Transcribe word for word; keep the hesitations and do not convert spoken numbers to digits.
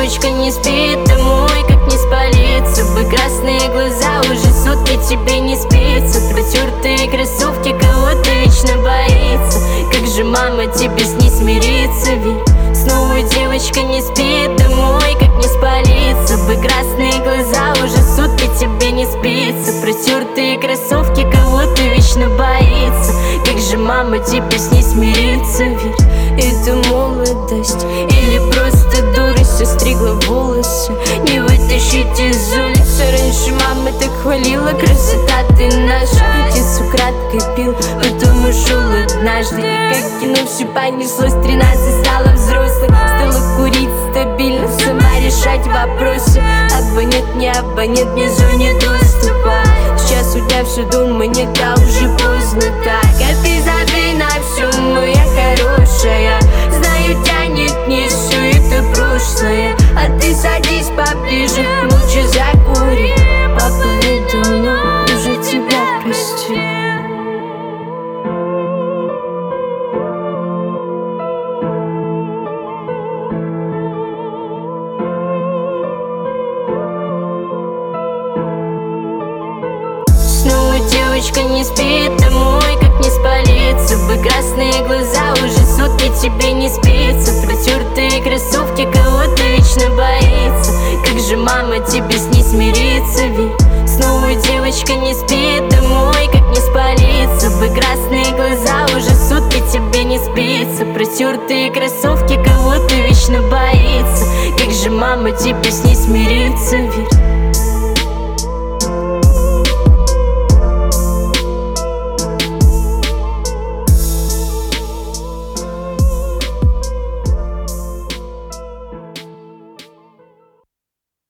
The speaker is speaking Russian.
девочка не спит, домой как не спалиться бы. Красные глаза уже сутки тебе не спится. Протертые кроссовки, кого-то вечно боится. Как же мама тебе с ней смириться, ведь снова девочка не спит, домой как не спалиться бы. Красные глаза уже сутки тебе не спится. Протертые кроссовки, кого-то вечно боится. Как же мама тебе с ней смириться, ведь это молодость или просто дурость? Остригла волосы, не вытащить из улицы. Раньше мама так хвалила: красота ты наша. Отец украдкой пил, потом ушел однажды. И как кино все понеслось, тринадцать стала взрослой. Стала курить стабильно, сама решать вопросы. Абонент, не абонент, мне зоне доступа. Сейчас у тебя все дома не так, уже поздно так. А ты забей на все, моя хорошая. Знаю, тянет не все это прошлое. А ты садись поближе, лучше закури. Папа ведь давно уже тебя простил. Снова девочка не спит, домой как не спалиться бы. Красные глаза уже сутки тебе не спится. Протертые кроссовки, кого-то вечно боится. Как же мама тебе с ней смириться, ведь снова девочка не спит, домой как не спалиться бы. Красные глаза уже сутки тебе не спится. Протертые кроссовки, кого-то вечно боится. Как же мама тебе с ней смириться, ведь